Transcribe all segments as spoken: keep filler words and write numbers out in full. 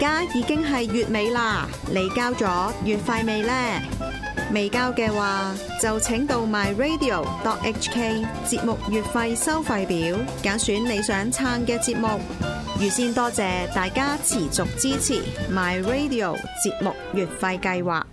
家已經係月尾啦，你交咗月費未呢？未交嘅話，就請到 my radio dot h k 節目月費收費表，揀選你想撐嘅節目。預先多謝大家持續支持 my radio 節目月費計劃。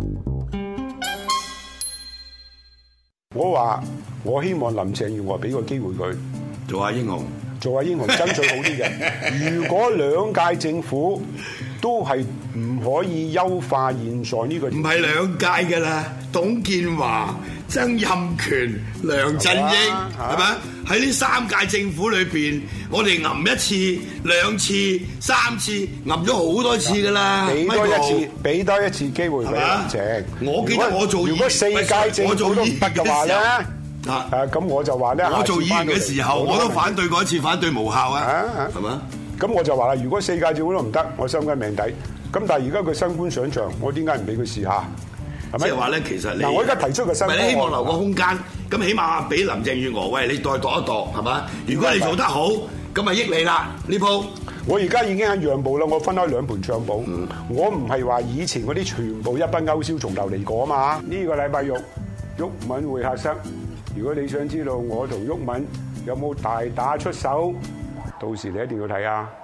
我話我希望林鄭月娥俾個機會佢做下英雄， 做下英雄，爭取好啲嘅。如果兩屆政府都係唔可以優化現在呢個， 唔係兩屆㗎啦，董建華、曾蔭權、梁振英係咪？喺呢三屆政府裏邊，我哋揞一次、兩次、三次，揞咗好多次㗎啦。 俾多一次，俾多一次機會俾林鄭。 我記得我做如果四屆政府都唔得嘅話咧， 啊誒咁我就話咧， 我做議員嘅時候，我都反對過一次，反對無效啊，係嘛？ 咁我就話啦，如果四屆政府都唔得，我心甘命抵。咁但係而家佢新官上場，我點解唔俾佢試下？係咪？ 即係話咧，其實你嗱，我而家提出個新， 唔係你希望留個空間，咁起碼俾林鄭月娥，喂，你再度一度，係嘛？如果你做得好，咁咪益你啦呢鋪。 我而家已經係讓步啦，我分開兩盤唱步。嗯、我唔係話以前嗰啲全部一筆勾銷從頭嚟過啊嘛。呢、呢個禮拜六毓民會客室，如果你想知道我同毓民有冇大打出手，到時你一定要睇啊！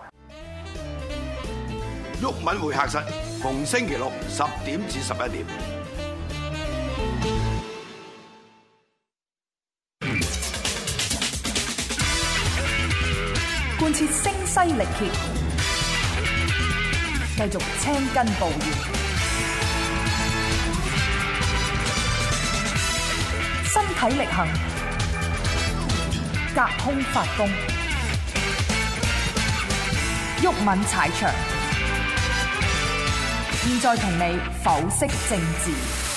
毓民會客室，逢星期六十點至十一點。 貫徹聲嘶力竭，繼續青筋暴現，身體力行，隔空發功，毓民踩場。現在同你剖析政治。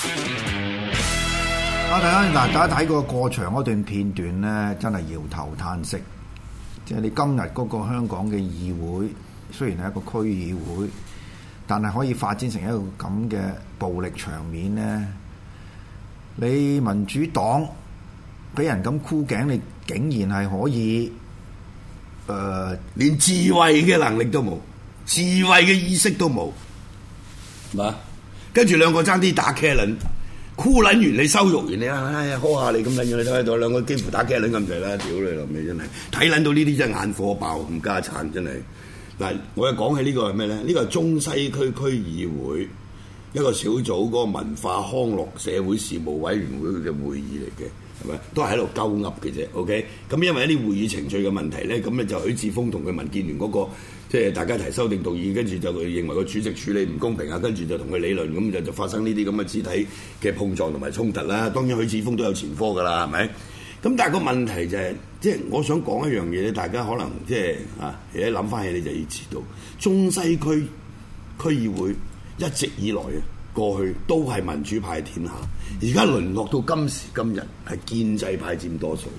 我睇下嗱，大家睇過過場嗰段片段咧，真係搖頭嘆息。即係你今日嗰個香港嘅議會，雖然係一個區議會，但係可以發展成一個咁嘅暴力場面咧。你民主黨俾人咁箍頸，你竟然係可以誒、呃， 連自衛嘅能力都冇，自衛嘅意識都冇。嘛，跟住兩個爭啲打茄輪，箍撚完你羞辱完你啊！哎呀，呵下你咁撚樣，你睇到兩個幾乎打茄輪咁滯啦！屌你老味真係睇撚到呢啲真係眼火爆，唔家產真係。嗱，我一講起呢個係咩咧？呢個係中西區區議會一個小組嗰個文化康樂社會事務委員會嘅會議嚟嘅，係咪？都係喺度鳩噏嘅啫。OK，咁因為一啲會議程序嘅問題咧，咁咧就許智峰同佢民建聯嗰個。即係大家提修訂動議，跟住就佢認為個主席處理唔公平啊，跟住就同佢理論，咁就就發生呢啲咁嘅肢體嘅碰撞同埋衝突啦。當然許智峰都有前科㗎啦，係咪？咁但係個問題就係、是，即係我想講一樣嘢咧，大家可能即係啊，而家諗翻起你就要知道，中西區區議會一直以來啊，過去都係民主派天下，而家淪落到今時今日係建制派佔多數。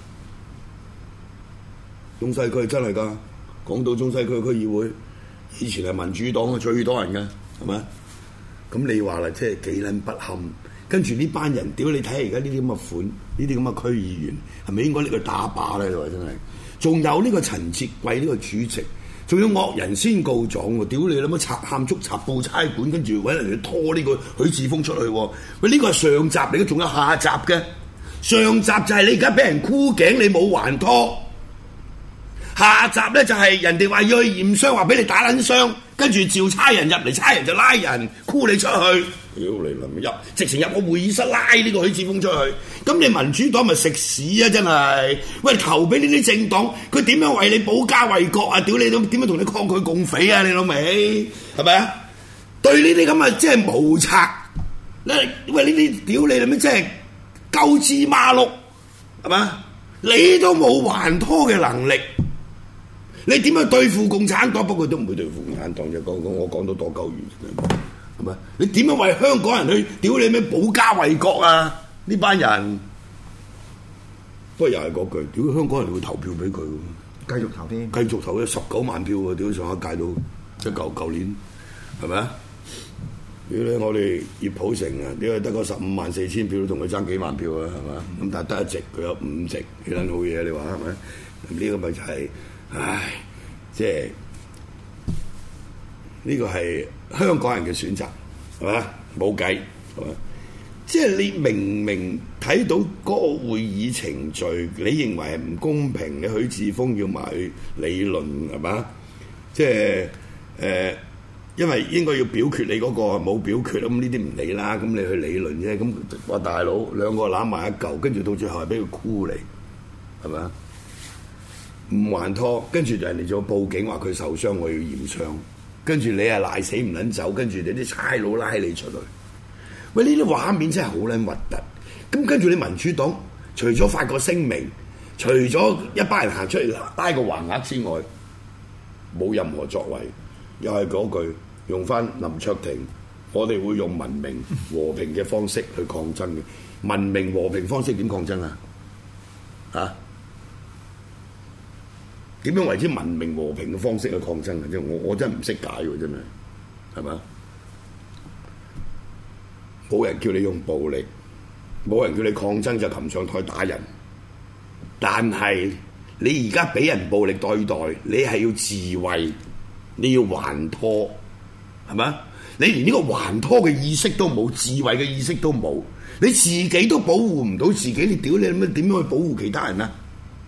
中西區真係㗎。講到中西區區議會，以前係民主黨嘅最多人嘅，係咪？咁你話啦，即係幾撚不堪？跟住呢班人，屌你睇下而家呢啲咁嘅款，呢啲咁嘅區議員，係咪應該拎佢打靶咧？你話真係，仲有呢個陳捷貴呢個主席，仲要惡人先告狀喎！屌你諗乜賊喊捉賊報差館，跟住揾人去拖呢個許智峰出去喎！喂，呢個係上集嚟嘅，仲有下集嘅。上集就係你而家俾人箍頸，你冇還拖。下集咧就係人哋話要去驗傷，話俾你打撚傷，跟住召差人入嚟，差人就拉人箍你出去。屌你諗入，直情入個會議室拉呢個許智峰出去。咁你民主黨咪食屎啊！真係，喂，投俾呢啲政黨，佢點樣為你保家衛國啊？屌你都點樣同你抗拒共匪啊？你老味係咪啊？對呢啲咁嘅即係無策，喂呢啲屌你諗咩？即係鳩枝馬碌係嘛？你都冇還拖嘅能力。你點樣對付共產黨？不過都唔會對付共產黨嘅。講講我講到多鳩遠，係咪？你點樣為香港人去屌你咩保家衛國啊？呢班人，不過又係嗰句，屌香港人會投票俾佢， 繼續投添， 繼續投咗十九萬票喎！屌上一屆到即係舊舊年，係咪啊？屌咧，我哋葉普成啊，屌係得個十五萬四千票，都同佢爭幾萬票啊，係嘛？咁但係得一席，佢有五席，幾撚好嘢？你話係咪？呢個咪就係、是。唉，即係呢個係香港人嘅選擇，係嘛？冇計，係嘛？即係你明明睇到嗰個會議程序，你認為係唔公平，你許智峰要埋去理論，係嘛？即係誒、呃，因為應該要表決你嗰、嗰個冇表決，咁呢啲唔理啦，咁你去理論啫。咁話大佬兩個攬埋一嚿，跟住到最後係俾佢箍你，係咪啊？唔還拖，跟住人哋就報警話佢受傷，我要驗傷，跟住你係賴死唔撚走，跟住你啲差佬拉你出去。喂，呢啲畫面真係好撚核突。咁跟住你民主黨，除咗發個聲明，除咗一班人行出嚟拉個橫額之外，冇任何作為。又係嗰句，用翻林卓廷，我哋會用文明和平嘅方式去抗爭嘅。文明和平方式點抗爭啊？嚇？點樣為之文明和平嘅方式去抗爭啊？即係我我真係唔識解喎，真係，係咪？冇人叫你用暴力，冇人叫你抗爭就擒上台打人。但係你而家俾人暴力對待，你係要自衛，你要還拖，係咪？你連呢個還拖嘅意識都冇，自衛嘅意識都冇，你自己都保護唔到自己，你屌你乜點樣去保護其他人啊？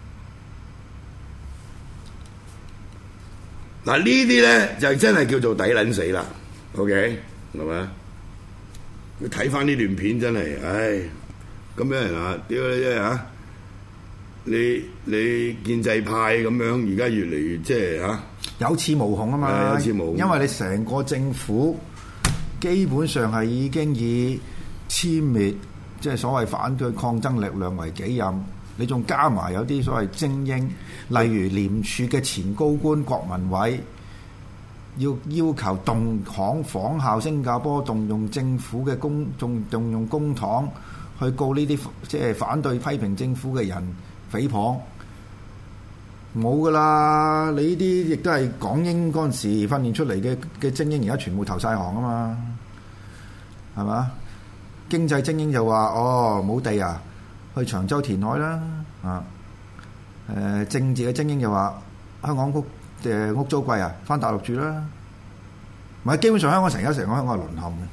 嗱，呢啲咧就真係叫做抵撚死啦 ，OK 係咪？你睇翻呢段片真係，唉，咁樣人啊，屌你啫嚇！你你建制派咁樣，而家越嚟越即係嚇有恃無恐啊嘛， 有恃無恐， 因為你成個政府基本上係已經以殲滅即係所謂反對抗爭力量為己任，你仲加埋有啲所謂精英，例如廉署嘅前高官郭文偉，要要求動行仿效新加坡，動用政府嘅公，仲動用公帑去告呢啲即係反對批評政府嘅人誹謗，冇噶啦！你呢啲亦都係港英嗰陣時訓練出嚟嘅嘅精英，而家全部投晒行啊嘛，係嘛？經濟精英就話：哦，冇地啊，去長洲填海啦！啊，誒、呃、政治嘅精英就話：香港屋誒、呃、屋租貴啊，翻大陸住啦！唔係基本上香港成日成個香港係淪陷嘅。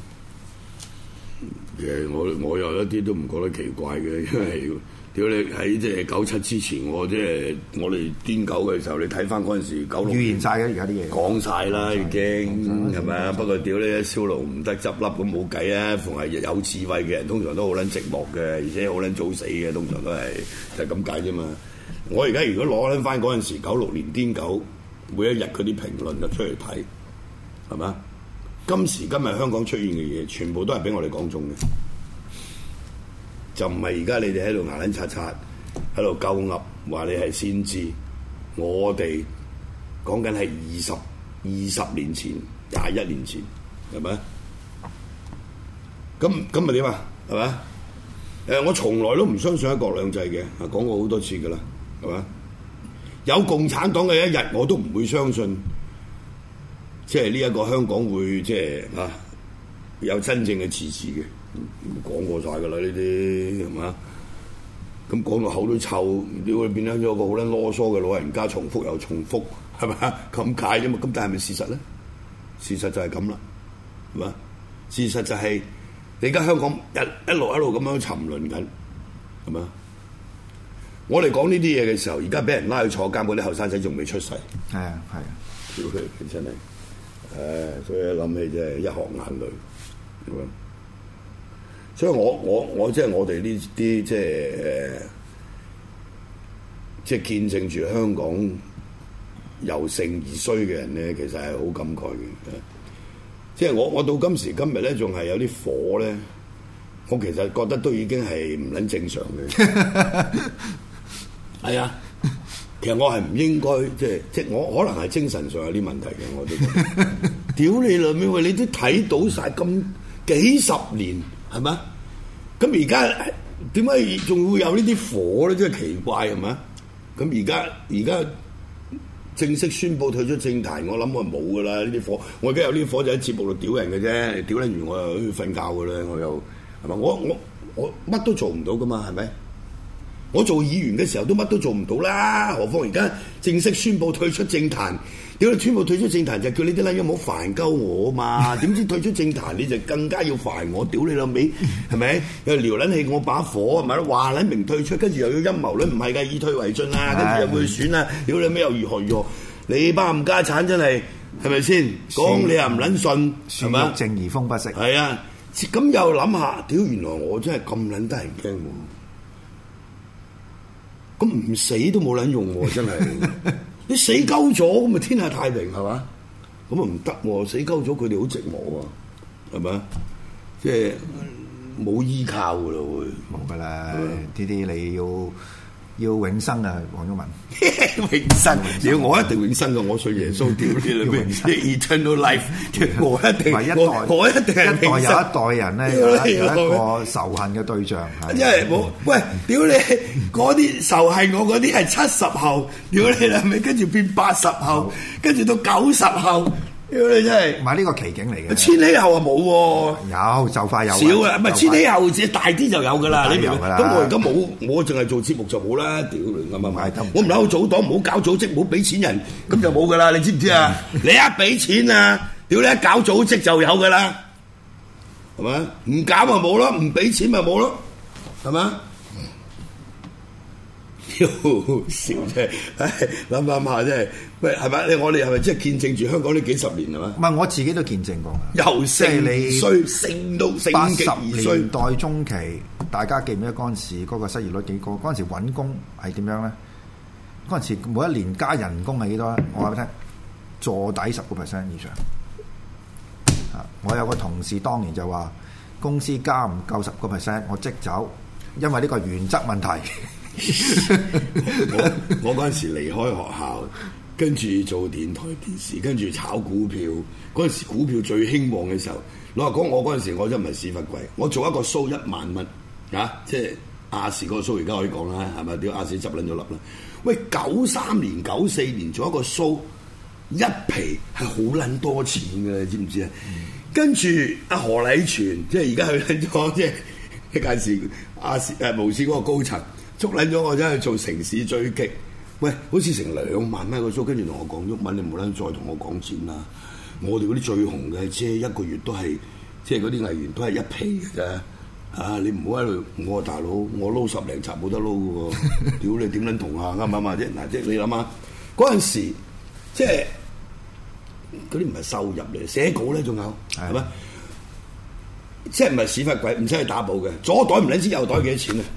其實我我有一啲都唔覺得奇怪嘅，因為屌你喺即係九七之前，我即係我哋癲狗嘅時候，你睇翻嗰陣時九六預言晒嘅而家啲嘢， 講晒啦已經係咪啊？不過屌你一燒爐唔得執笠咁冇計啊！逢係有智慧嘅人，通常都好撚寂寞嘅，而且好撚早死嘅，通常都係就係咁解啫嘛。我而家如果攞翻嗰陣時九六年癲狗，每一日嗰啲評論就出嚟睇，係咪啊？今時今日香港出現嘅嘢，全部都係俾我哋講中嘅，就唔係而家你哋喺度牙撚擦擦，喺度鳩噏話你係先知。我哋講緊係二十二十年前、廿一年前，係咪？咁咁咪點啊？係咪？誒，我從來都唔相信一國兩制嘅，啊講過好多次噶啦，係咪？有共產黨嘅一日，我都唔會相信。即係呢一個香港會即係啊有真正嘅自治嘅，講過晒㗎啦呢啲係嘛？咁講到口都臭，你會變咗咗個好撚囉嗦嘅老人家，重複又重複係嘛？咁解啫嘛？咁但係咪事實咧？事實就係咁啦，係嘛？事實就係你而家香港一一路一路咁樣沉淪緊，係嘛？我哋講呢啲嘢嘅時候，而家俾人拉去坐監嗰啲後生仔仲未出世， 係啊係啊， 屌佢真係〜誒，所以一諗起真係一行眼淚咁樣。所以我我我即係我哋呢啲即係誒，即係見證住香港由盛而衰嘅人咧，其實係好感慨嘅。即係我我到今時今日咧，仲係有啲火咧，我其實覺得都已經係唔撚正常嘅。係啊。其實我係唔應該，即係即係我可能係精神上有啲問題嘅，我都屌你啦！咩喂？你都睇到晒咁幾十年係咪？咁而家點解仲會有呢啲火咧？真係奇怪係咪？咁而家而家正式宣布退出政壇，我諗我冇噶啦呢啲火。我而家有呢啲火就喺節目度屌人嘅啫，屌撚完我又去瞓覺噶啦，我又係咪？我我我乜都做唔到噶嘛，係咪？ 我做議員嘅時候都乜都做唔到啦，何況而家正式宣布退出政壇。屌你宣布退出政壇就叫你啲撚嘢唔好煩鳩我嘛？點知退出政壇你就更加要煩我？屌你老味，係咪？又撩撚起我把火，係咪？話撚明退出，跟住又要陰謀論，唔係㗎，以退為進啊，跟住又會選啊，屌你咩又如何如何？你班冚家產真係係咪先？講你又唔撚信，係咪？ 正義風不息。 係啊，咁又諗下，屌原來我真係咁撚得人驚喎！咁唔死都冇撚用喎，真係。你死鳩咗咁咪天下太平係嘛？咁啊唔得喎，死鳩咗佢哋好寂寞啊，係咪？即係冇依靠噶咯會， 冇噶啦，呢啲你要要永生啊，黃毓民。 永生，屌我一定永生噶，我信耶穌，屌你啦咩 ？Eternal life，我一定，我我一定係永生。 一代有一代人咧，有一有一個仇恨嘅對象。 因為冇，喂，屌你嗰啲仇恨我嗰啲係七十後，屌你啦咪，跟住變八十後，跟住到九十後。屌你真係， 唔係呢個奇景嚟嘅。 千禧後啊冇喎， 有就快有。 少啊，唔係千禧後只大啲就有噶啦，你明唔明？咁我而家冇，我淨係做節目就冇啦。屌你啱唔啱？我唔喺度組黨，唔好搞組織，唔好俾錢人，咁就冇噶啦。你知唔知啊？你一俾錢啊，屌你一搞組織就有噶啦，係咪？唔搞咪冇咯，唔俾錢咪冇咯，係咪？屌笑啫！唉，諗諗下真係，喂，係咪？你我哋係咪即係見證住香港呢幾十年係嘛？ 唔係我自己都見證過， 由盛衰盛到盛極而衰。 年代中期，大家記唔記得嗰陣時嗰個失業率幾高？嗰陣時揾工係點樣咧？嗰陣時每一年加人工係幾多咧？我話俾你聽，坐底十個 percent 以上。啊！我有個同事當年就話，公司加唔夠十個 percent，我即走，因為呢個原則問題。 我我嗰陣時離開學校，跟住做電台電視，跟住炒股票。嗰陣時股票最興旺嘅時候，老實講，我嗰陣時我真唔係屎忽鬼，我做一個 show 一萬蚊啊！即係亞視嗰個 show，而家可以講啦，係咪？屌亞視執撚咗笠啦！喂，九三年、九四年做一個 show，一皮係好撚多錢嘅，你知唔知啊？嗯、跟住阿何禮全，即係而家去撚咗，即係一屆時亞視誒無線嗰個高層。捉撚咗我真係做城市追擊，喂，好似成兩萬蚊個 show，跟住同我講毓民，你冇撚再同我講錢啦！我哋嗰啲最紅嘅，即係一個月都係，即係嗰啲藝員都係一皮嘅啫。啊，你唔好喺度，我話大佬，我撈十零集冇得撈嘅喎，屌你點撚同下啱唔啱啊？啫嗱，即係你諗下，嗰陣時即係嗰啲唔係收入嚟，寫稿咧仲有係咪？即係唔係屎忽鬼，唔使去打簿嘅，左袋唔撚知右袋幾多錢啊！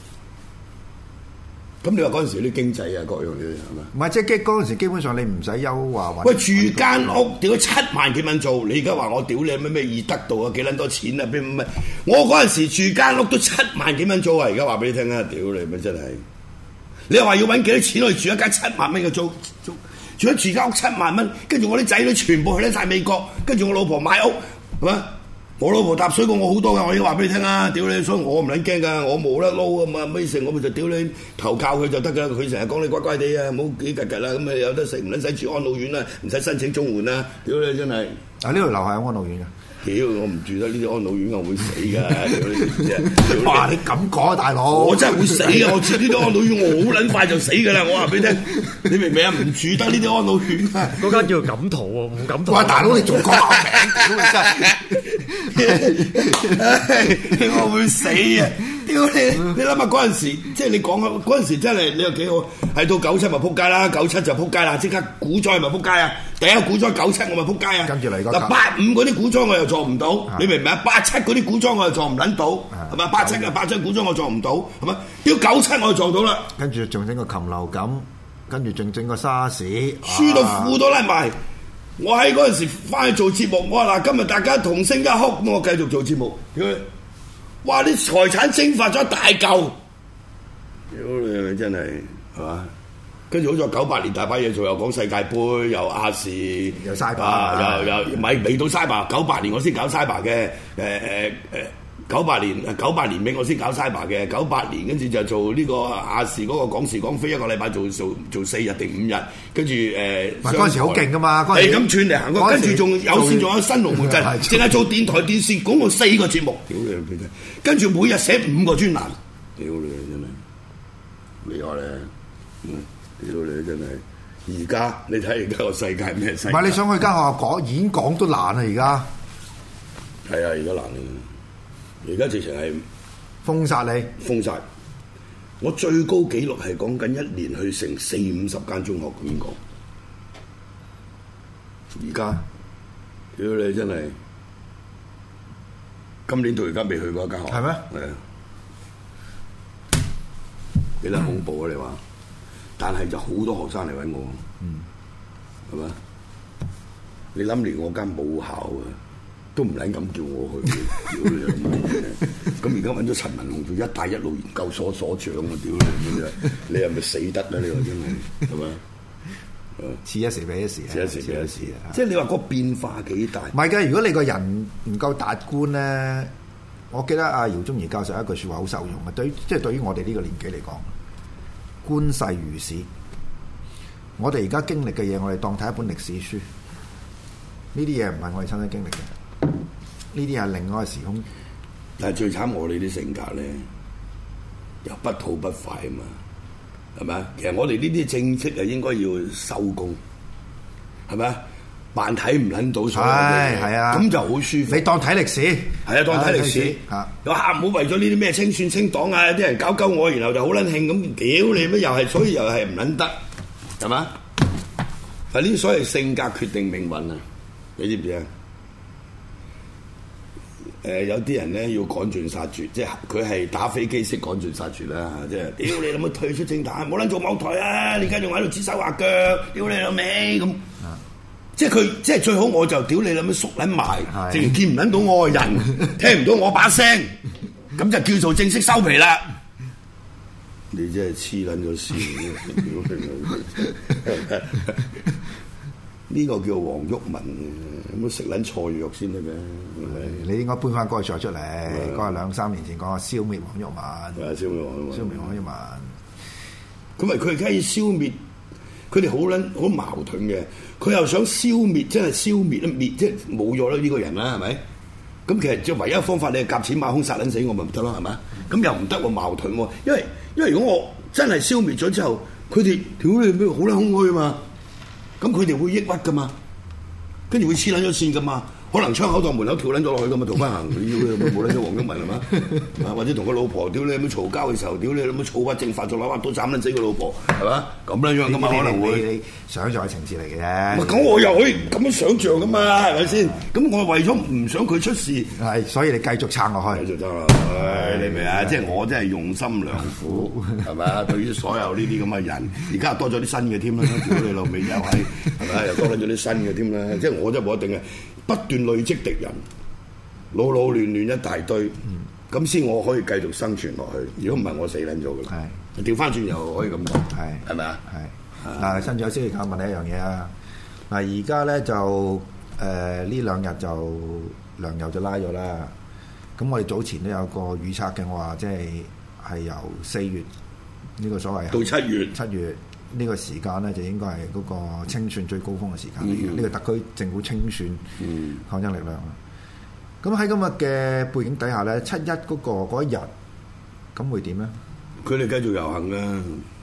咁你話嗰陣時啲經濟啊，各樣嘢係咪？ 唔係，即係嗰陣時基本上你唔使憂話揾。 喂，住間屋屌咗七萬幾蚊做，你而家話我屌你咩咩易得到啊？幾撚多錢啊？邊咩？我嗰陣時住間屋都七萬幾蚊租啊！而家話俾你聽啊，屌你咪真係！你又話要揾幾多錢去住一間七萬蚊嘅租租？住咗住間屋七萬蚊，跟住我啲仔女全部去得晒美國，跟住我老婆買屋係咪？我老婆搭水過我好多噶，我已經話俾你聽啦，屌你！所以我唔撚驚噶，我冇得撈啊嘛，咩事我咪就屌你投靠佢就得噶啦，佢成日講你乖乖地啊，唔好幾格格啦，咁啊有得食唔撚使住安老院啦，唔使申請綜援啦，屌你真係！ 啊呢度樓下有安老院嘅。 屌我唔住得呢啲安老院，我會死噶！屌你知唔知啊？ 哇！你咁講啊，大佬！ 我真係會死噶！我住呢啲安老院，我好撚快就死噶啦！我話俾你聽，你明唔明啊？唔住得呢啲安老院啊！ 嗰間叫做錦圖喎，唔錦圖。 哇！大佬你仲講名， 真係我會死啊！屌你！你諗下嗰陣時，即係你講啊，嗰陣時真係你又幾好，係到九七咪撲街啦，九七就撲街啦，即刻股災咪撲街啊！第一個股災九七我咪撲街啊！ 跟住嚟嗱八五嗰啲股災我又做唔到，你明唔明啊？八七嗰啲股災我又做唔撚到，係咪？八七嘅八七股災我做唔到，係咪？屌九七我就做到啦！ 跟住仲整個禽流感，跟住仲整個沙士， 輸到褲都甩埋。我喺嗰陣時翻去做節目，我話嗱今日大家同聲一哭，咁我繼續做節目。屌你！哇！啲財產蒸發咗一大嚿，屌你真係係嘛？跟住好在九八年大把嘢做，又講世界盃，又亞視， 又 Cyber， 又又咪未到 Cyber。九八年我先搞 Cyber 嘅，誒誒誒，九八年九八年尾我先搞 Cyber 嘅，九八年跟住就做呢個亞視嗰個講時講飛一個禮拜做做做四日定五日，跟住誒。嗰陣時好勁噶嘛， 係咁串嚟行過，跟住仲有線仲有新龍門陣，淨係做電台電視講過四個節目，屌你！跟住每日寫五個專欄，屌你真係！ 厲害咧，嗯，屌你真係！而家你睇而家個世界咩世界？ 唔係你想去間學校講演講都難啊！而家係啊，而家難啊！而家直情係封殺你， 封殺。我最高紀錄係講緊一年去成四五十間中學咁講。而家屌你真係，今年到而家未去過一間學校。 係咩？ 係啊，幾得恐怖啊！你話？但係就好多學生嚟揾我，嗯，係嘛？你諗連我間母校啊，都唔撚咁叫我去，屌你老母！咁而家揾咗陳文龍做一帶一路研究所所長啊，屌你！你係咪死得啊？你話真係係嘛？ 似一時比一時， 似一時比一時啊！即係你話個變化幾大？ 唔係嘅，如果你個人唔夠達觀咧，我記得阿姚宗儀教授一句説話好受用嘅，對，即係對於我哋呢個年紀嚟講。觀世如史，我哋而家經歷嘅嘢，我哋當睇一本歷史書。呢啲嘢唔係我哋親身經歷嘅，呢啲係另外一個時空。 但係最慘，我哋啲性格咧，又不吐不快啊嘛，係咪啊？其實我哋呢啲正式係應該要收工，係咪啊？扮睇唔撚到所有嘅嘢，係啊，咁就好舒服。 你當睇歷史， 係啊，當睇歷史。 嚇， 又嚇唔好為咗呢啲咩清算清黨啊！有啲人搞鳩我，然後就好撚興咁屌你咩？又係，所以又係唔撚得，係嘛？係呢啲所謂性格決定命運啊！你知唔知啊？誒、呃、有啲人咧要趕盡殺絕，即係佢係打飛機式趕盡殺絕啦！即係屌你諗乜退出政壇，冇撚做某台啊！你而家仲喺度指手畫腳，屌你老味咁。即係佢，即係最好我就屌你諗乜縮撚埋，直情見唔撚到我個人，聽唔到我把聲，咁就叫做正式收皮啦。你真係黐撚咗線，呢個叫黃毓民，咁食撚菜藥先得嘅。 你應該搬翻嗰個菜出嚟，嗰個兩三年前講話消滅黃毓民， 係消滅黃毓民， 消滅黃毓民。 咁咪佢而家要消滅？佢哋好撚好矛盾嘅，佢又想消滅，真係消滅啦，滅即係冇咗啦呢個人啦，係咪？咁其實就唯一方法，你係夾錢馬空殺撚死我咪唔得咯，係咪？咁又唔得喎，矛盾喎，因為因為如果我真係消滅咗之後，佢哋屌你咩好撚空虛啊嘛，咁佢哋會抑鬱噶嘛，跟住會黐撚咗線噶嘛。可能窗口檔門口跳撚咗落去咁啊，逃翻行，冇撚咗黃毓民係嘛？或者同個老婆屌你咁嘈交嘅時候，屌你咁樣躁鬱症發作，攞把刀斬撚死個老婆係嘛？咁樣樣噶嘛，可能會想像嘅情節嚟嘅啫。 咁我又可以咁樣想像噶嘛，係咪先？咁我為咗唔想佢出事， 係所以你繼續撐落去， 繼續撐落去。唉，你明啊？即係我真係用心良苦，係咪啊？對於所有呢啲咁嘅人，而家多咗啲新嘅添啦，屌你老味又係係咪？又多咗啲新嘅添啦。即係我真係冇一定嘅。不斷累積敵人，老老亂亂一大堆，咁先、嗯、我可以繼續生存落去。如果唔係，我死撚咗㗎啦。係調翻轉又可以咁講，係係咪啊？係嗱，新咗先嚟問你一樣嘢啊！嗱，而家咧就誒呢兩日就梁游就拉咗啦。咁我哋早前都有個預測嘅，我話即係係由四月呢、這個所謂到七月，七月。呢個時間咧就應該係嗰個清算最高峰嘅時間嚟嘅，呢、嗯、個特區政府清算抗爭力量啦。咁喺今日嘅背景底下咧，七一嗰、那個嗰一日，咁會點咧？佢哋繼續遊行啊！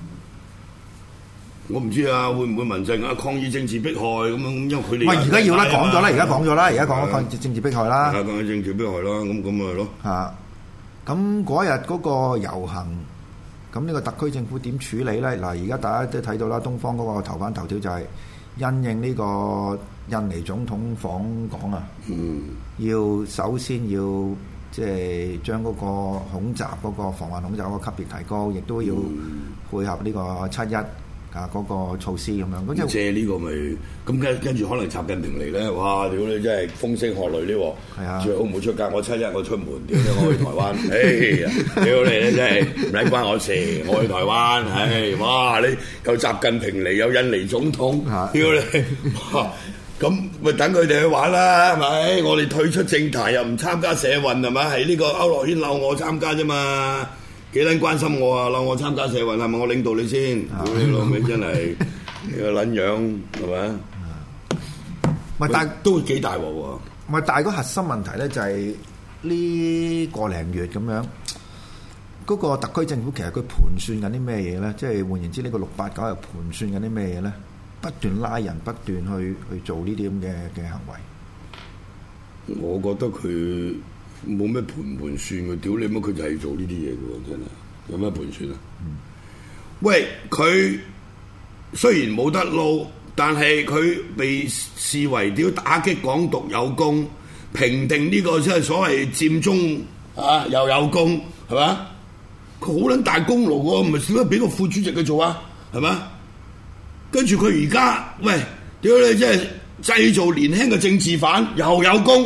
我唔知啊，會唔會民陣啊抗議政治迫害咁樣？因為佢哋喂，而家要啦，講咗啦，而家講咗啦，而家講咗抗議政治迫害啦，係講緊政治迫害啦，咁咁咪係咯嚇。咁嗰日嗰個遊行。咁呢個特區政府點處理咧？嗱，而家大家都睇到啦，東方嗰個頭版頭條就係因應呢個印尼總統訪港啊，嗯、要首先要即係將嗰個恐襲嗰個防患恐襲嗰個級別提高，亦都要配合呢個七一啊嗰個措施咁樣。咁即係借呢個咪咁跟跟住可能習近平嚟咧，哇！屌你真係風聲鶴唳呢喎，係啊，最好唔好出街。我七一我出門，屌你我去台灣，哎呀，屌你咧真係唔使關我事，我去台灣，唉，哇！你有習近平嚟，有印尼總統，屌你，咁咪等佢哋去玩啦，係咪？我哋退出政壇又唔參加社運係咪？係呢個區諾軒鬧我參加啫嘛。幾撚關心我啊！撈我參加社運係咪我領導你先？屌你老味真係呢個撚樣係咪？咪但都幾大鑊喎！咪但係個核心問題咧就係呢個零月咁樣， 嗰個特區政府其實佢盤算緊啲咩嘢咧？即係換言之，呢個六八九係盤算緊啲咩嘢咧？不斷拉人，不斷去去做呢啲咁嘅嘅行為。 我覺得佢冇咩盤唔盤算嘅，屌你乜佢就係做呢啲嘢嘅喎，真係有咩盤算啊？嗯、喂，佢雖然冇得撈，但係佢被視為屌打擊港獨有功，平定呢個即係所謂佔中啊又有功，係嘛？佢好撚大功勞喎，唔係少得俾個副主席佢做啊，係嘛？跟住佢而家喂，屌你即係製造年輕嘅政治犯又有功，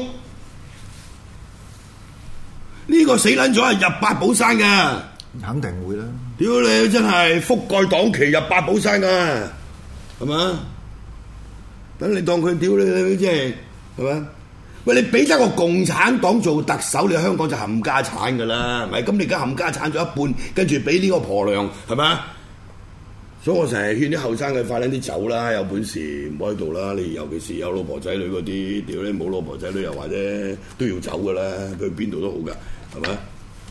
呢、這個死撚咗係入八寶山㗎， 肯定會啦！ 屌你真係覆蓋黨旗入八寶山㗎，係嘛？等你當佢屌你你即係係嘛？喂，你俾得個共產黨做特首，你香港就冚家產㗎啦，係咪？咁你而家冚家產咗一半，跟住俾呢個婆娘係嘛？所以我成日勸啲後生嘅快啲啲走啦，有本事唔好喺度啦。你尤其是有老婆仔女嗰啲，屌你冇老婆仔女又或者都要走㗎啦，佢去邊度都好㗎，係咪？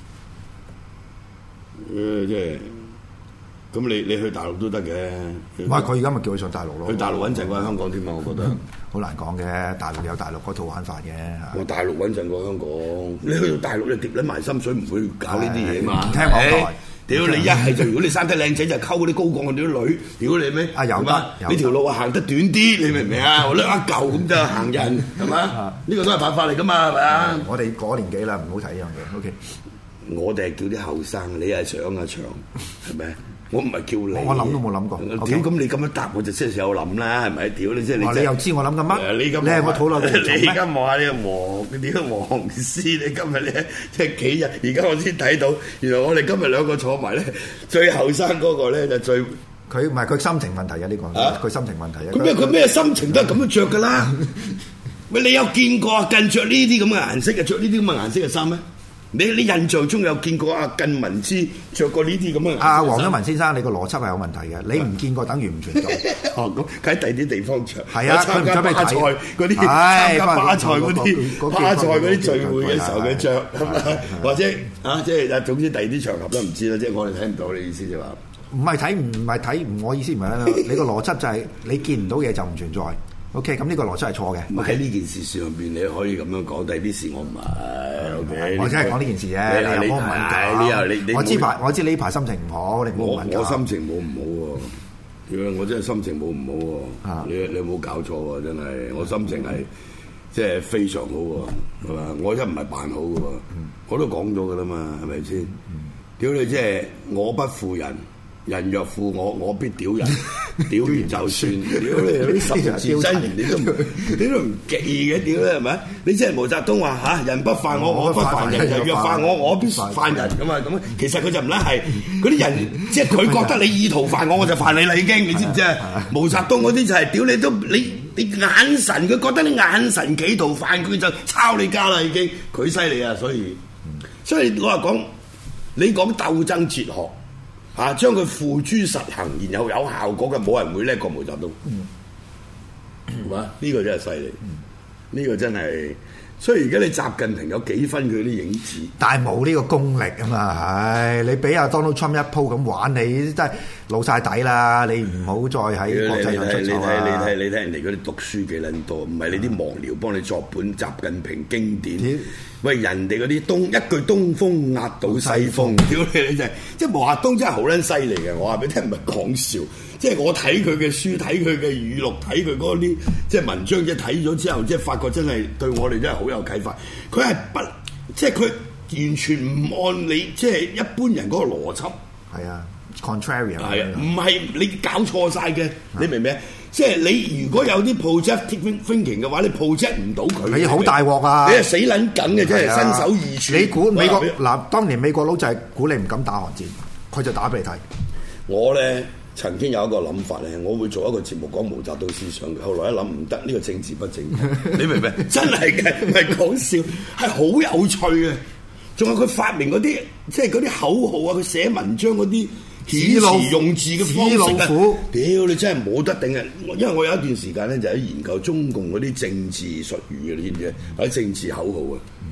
誒，即係咁，你你去大陸都得嘅。 唔係佢而家咪叫佢上大陸咯？ 去大陸穩陣過香港添嘛？我覺得好難講嘅，大陸有大陸嗰套玩法嘅。 我大陸穩陣過香港，你去到大陸你跌撚埋心水，唔會搞呢啲嘢嘛？ 唔聽港台。 屌你一係就如果你生得靚仔就溝嗰啲高幹嗰啲女，屌你咩？ 啊有得， 呢條路啊行得短啲，你明唔明啊？我甩一嚿咁就行人係嘛？呢個都係辦法嚟㗎嘛，係咪啊？ 我哋嗰年紀啦，唔好睇呢樣嘢。O K， 我哋係叫啲後生，你係想啊長係咪？我唔係叫你。 我諗都冇諗過。 屌咁你咁樣答我就即係有諗啦，係咪？屌你即係你。 你又知我諗緊乜？ 你你係我討論嘅重咩？ 你而家望下呢個黃，你點解黃絲？你今日咧即係幾日？而家我先睇到，原來我哋今日兩個坐埋咧，最後生嗰個咧就最。 佢唔係佢心情問題啊！呢個佢心情問題啊！ 咁咩佢咩心情都係咁樣着㗎啦。喂，你有見過啊？近着呢啲咁嘅顏色嘅，着呢啲咁嘅顏色嘅衫咩？你你印象中有見過阿靳文之着過呢啲咁嘅？阿黃毓民先生，你個邏輯係有問題嘅。你唔見過等於唔存在。 哦，咁喺第啲地方着。 係啊，佢唔準備巴塞嗰啲，參加巴塞嗰啲，巴塞嗰啲聚會嘅時候佢着，或者啊，即係總之第二啲場合都唔知啦。即係我哋睇唔到你意思就話。 唔係睇唔係睇唔，我意思唔係咧。你個邏輯就係你見唔到嘢就唔存在。O K，咁呢個邏輯係錯嘅。 唔喺呢件事上邊，你可以咁樣講，但係啲事我唔係。O K， 我只係講呢件事啫。你又唔係你又你你我知排， 我知呢排心情唔好，你冇問。 我心情冇唔好喎，屌我真係心情冇唔好喎。你你有冇搞錯喎？真係我心情係即係非常好喎，係嘛？我真唔係扮好嘅喎，我都講咗㗎啦嘛，係咪先？屌你即係我不負人。人若負我，我必屌人，屌完就算。屌你啲十字真言，你都唔，你都唔記嘅，屌咧係咪？你即係毛澤東話嚇，人不犯我，我不犯人；人若犯我，我必犯人咁啊咁。其實佢就唔撚係嗰啲人，即係佢覺得你意圖犯我，我就犯你啦已經，你知唔知啊？毛澤東嗰啲就係屌你都你你眼神，佢覺得你眼神企圖犯佢就抄你家啦已經，佢犀利啊！所以所以老實講，你講鬥爭哲學。啊！將佢付諸實行，然後有效果嘅，冇人會叻過毛澤東，係嘛、嗯？呢、這個真係犀利，呢、嗯、個真係。所以而家你習近平有幾分佢啲影子， 但係冇呢個功力啊嘛！唉，你俾阿 Donald Trump 一鋪咁玩你，真係老晒底啦！你唔好再喺國際上出錯啦！ 你睇你睇人哋嗰啲讀書幾撚多，唔係你啲幕僚幫你作本習近平經典。嗯、喂，人哋嗰啲東一句東風壓倒西風，屌你你真係，即係毛澤東真係好撚犀利嘅。我話俾你聽唔係講笑，即係我睇佢嘅書，睇佢嘅語錄，睇佢嗰啲即係文章，即係睇咗之後，即係發覺真係對我哋真係好有啟發。佢係不即係佢完全唔按你即係一般人嗰個邏輯。 係啊 ，contrarian 係啊，唔係你搞錯晒嘅，你明唔明啊？即係你如果有啲 project thinking 嘅話，你 project 唔到佢。 你好大鑊啊！ 你係死撚緊嘅，即係身首異處。 你估美國嗱，當年美國佬就係估你唔敢打韓戰，佢就打俾你睇。 我咧曾經有一個諗法咧，我會做一個節目講毛澤東思想嘅。後來一諗唔得，呢個政治不正確，你明唔明？真係嘅，唔係講笑，係好有趣嘅。仲有佢發明嗰啲，即係嗰啲口號啊，佢寫文章嗰啲。遣詞用字嘅方式啊！屌你真係冇得頂啊！因為我有一段時間咧就喺研究中共嗰啲政治術語嘅，你知唔知？或者政治口號啊！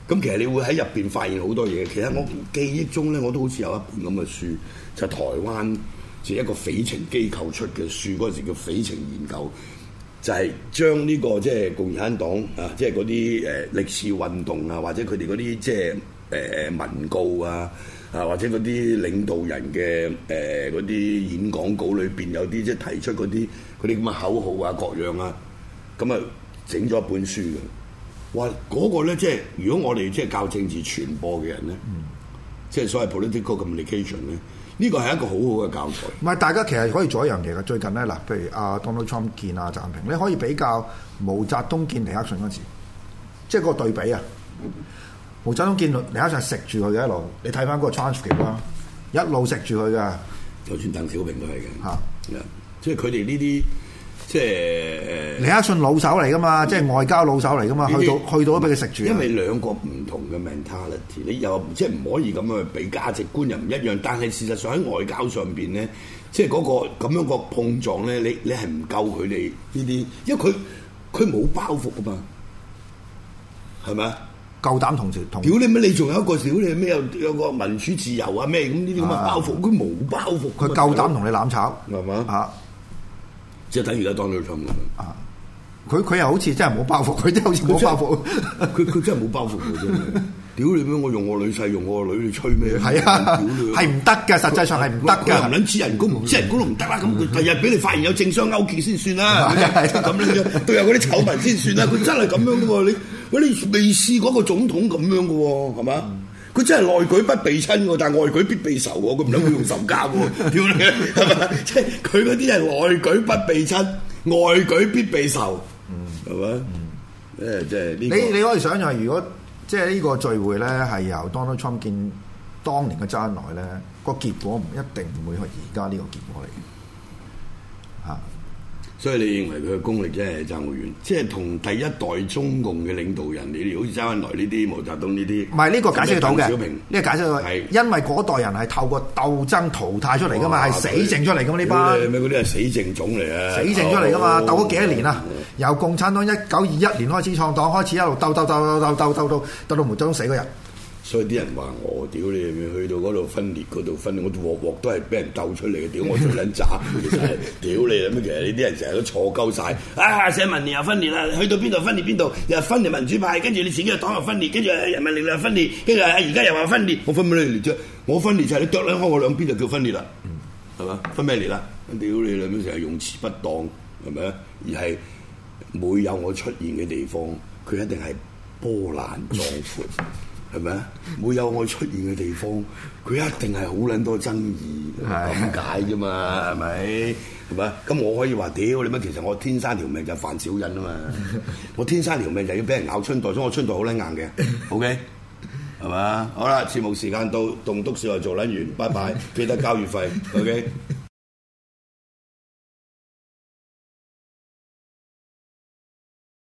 咁其實你會喺入邊發現好多嘢。其實我記憶中咧，我都好似有一本咁嘅書，就係、台灣就一個匪情機構出嘅書，嗰陣時叫匪情研究，就係、是、將呢、這個即係、就是、共產黨啊，即係嗰啲誒歷次運動啊，或者佢哋嗰啲即係誒誒文告啊。啊，或者嗰啲領導人嘅誒嗰啲演講稿裏邊有啲即係提出嗰啲嗰啲咁嘅口號啊各樣啊，咁啊整咗一本書嘅。哇！嗰、那個咧即係如果我哋即係教政治傳播嘅人咧，嗯、即係所謂 political communication 咧，呢個係一個好好嘅教材。 唔係，大家其實可以做一樣嘢嘅。最近咧嗱，譬如阿 Donald Trump 見阿習近平，你可以比較毛澤東見尼克遜嗰時，即係個對比啊。毛澤東見尼克遜食住佢嘅一路，你睇翻嗰個 transcript 啦，一路食住佢嘅。 就算鄧小平都係嘅， 嚇、啊， 即係佢哋呢啲即係誒。 尼克遜老手嚟噶嘛，嗯、即係外交老手嚟噶嘛，去到去到都俾佢食住。 因為兩個唔同嘅 mentality，你又即係唔可以咁樣去比，價值觀又唔一樣。但係事實上喺外交上邊咧，即係嗰、嗰個咁樣個碰撞咧，你你係唔夠佢哋呢啲，因為佢佢冇包袱噶嘛，係咪啊？ 夠膽同時同， 屌你咩？你仲有一個屌你咩？有有個民主自由啊咩咁呢啲咁嘅包袱，佢冇、啊、包袱， 佢夠膽同你攬炒， 係嘛吧？ 啊， 即係等於而家 Donald Trump 咁啊！佢佢又好似真係冇包袱，佢真係好似冇包袱， 佢佢真係冇包袱嘅真係。屌你咩？我用我女婿用我個女，你吹咩？ 係啊，係唔得嘅，實際上係唔得嘅。 唔撚知人工，唔知人工都唔得啦。咁佢第日俾你發現有政商勾結先算啦。咁樣都有嗰啲醜聞先算啦。佢真係咁樣嘅喎，你喂你未試過個總統咁樣嘅喎，係嘛？佢真係內舉不避親喎，但係外舉必避仇喎。佢唔撚會用仇家喎，屌你係嘛？即係佢嗰啲係內舉不避親，外舉必避仇，係嘛？誒，即係呢個。 你你可以想象，如果即係呢個聚會咧，係由 Donald Trump 見當年嘅周恩來咧，個結果唔一定唔會係而家呢個結果嚟嘅嚇。 所以你認為佢嘅功力真係爭好遠，即係同第一代中共嘅領導人，你哋好似周恩來呢啲、毛澤東呢啲， 唔係呢個解釋到嘅。 小平呢個解釋到，係因為嗰代人係透過鬥爭淘汰出嚟噶嘛，係死剩出嚟噶嘛呢班。 咩嗰啲係死剩種嚟啊！ 死剩出嚟噶嘛，鬥咗幾多年啊？由共產黨一九二一年開始創黨，開始一路鬥鬥鬥鬥鬥鬥鬥到鬥到毛澤東死嗰日。 所以啲人話我屌你，去到嗰度分裂嗰度分裂，我鑊鑊都係俾人鬥出嚟嘅，屌我最撚渣，其實係屌你啦咩？其實呢啲人成日都錯鳩晒，啊！社民連又分裂啦，去到邊度分裂邊度，又分裂民主派，跟住你自己嘅黨又分裂，跟住人民力量又分裂，跟住而家又話分裂，我分咩裂啫？我分裂就係你剁兩開我兩邊就叫分裂啦，係嘛？分咩裂啦？屌你啦咩？成日用詞不當係咪啊？而係每有我出現嘅地方，佢一定係波瀾壯闊。係咪啊？每有我出現嘅地方，佢一定係好撚多爭議，咁解啫嘛？係咪？係咪？咁我可以話屌你乜？其實我天生條命就係犯小人啊嘛！我天生條命就要俾人咬春袋，所以我春袋好撚硬嘅。OK，係嘛？好啦，節目時間到，棟篤笑又做撚完，拜拜！記得交月費。OK。